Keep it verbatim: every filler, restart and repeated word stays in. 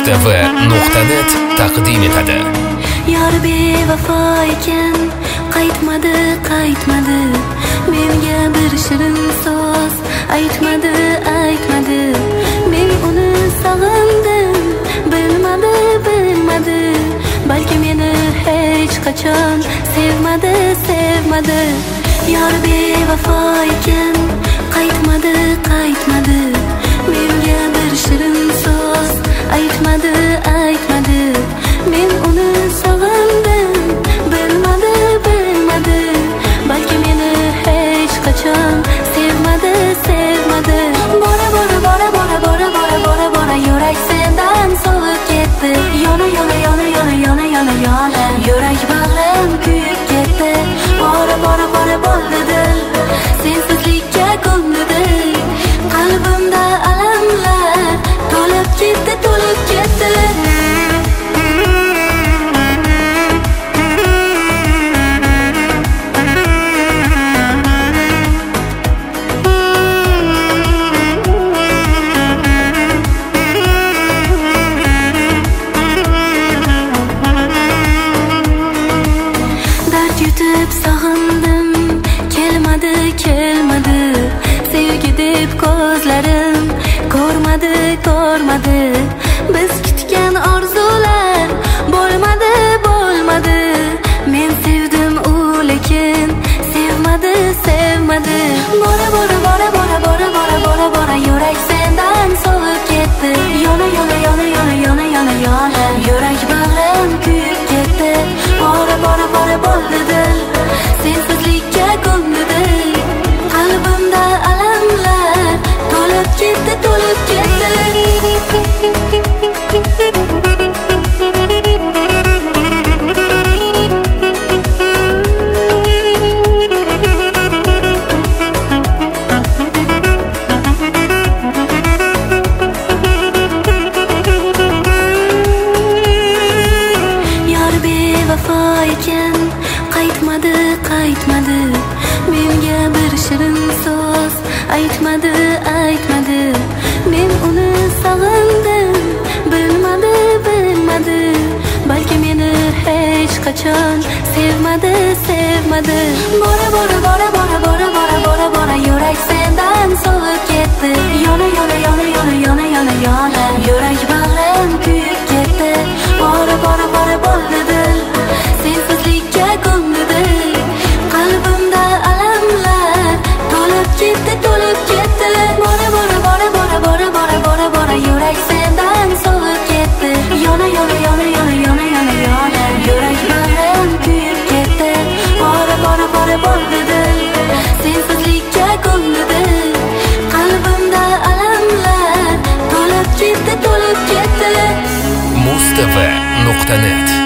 Mustafa nuqta net taqdim etadi. Yor bevafo ekan, qaytmadi, qaytmadi. Menga bir shirin so'z aytmadi, aytmadi. Men uni sog'indim, bilmadi, bilmadi. Balki meni hech qachon sevmadi, sevmadi. Yor bevafo ekan, qaytmadi, qaytmadi. Menga bir shirin so'z aytmadi, aytmadi. Men uni sog'indim, bilmadi, bilmadi. Balki meni hech qachon sevmadi, sevmadi. Bora bora bora bora bora bora bora bora yurak sendan so'lib ketdi. Yona yona yona yona yona yona yona yurak bag'rim kuyib ketdi. Bora bora bora bo'ldi dil, sensizlikka ko'mdi. Qalbimda alamlar to'lib ketdi, to'lib ketdi. Dard yutib sog'indim, kelmadi, kelmadi. Sevgi deb ko'zlarim ko'rmadi, ko'rmadi. Biz kutgan orzular bo'lmadi, bo'lmadi. Men sevdim u lekin sevmadi, sevmadi. Bora bora bora bora bora bora bora bora yurak sendan so'lib ketdi. Yona yona yona yona yona yona yona yurak bag'rim kuyib ketdi. Bora bora bora bo'ldi dil, sensizlikka ko'mdi. Qalbimda alamlar to'lib ketdi, to'lib ketdi. Yor bevafo ekan, qaytmadi, qaytmadi. Menga bir shirin so'z aytmadi, aytmadi. Men uni sog'indim, bilmadi, bilmadi. Balki meni hech qachon sevmadi, sevmadi. Bora bora bora bora bora bora bora bora yurak sendan so'lib ketdi. Yona yona yona yona yona yona yona yurak bag'rim kuyib ketdi. Bora bora bora bo'ldi dil, sensizlikka ko'mdi. Qalbimda alamlar to'lib ketdi, to'lib ketdi. Bora bora bora bora bora bora bora bora yurak sendan so'lib ketdi. Yona yona yona yona yona yona yona yurak bag'rim kuyib ketdi. Bora bora bora bo'ldi dil, sensizlikka ko'mdi. Qalbimda alamlar to'lib ketdi, to'lib ketdi. Mustafa nuqta net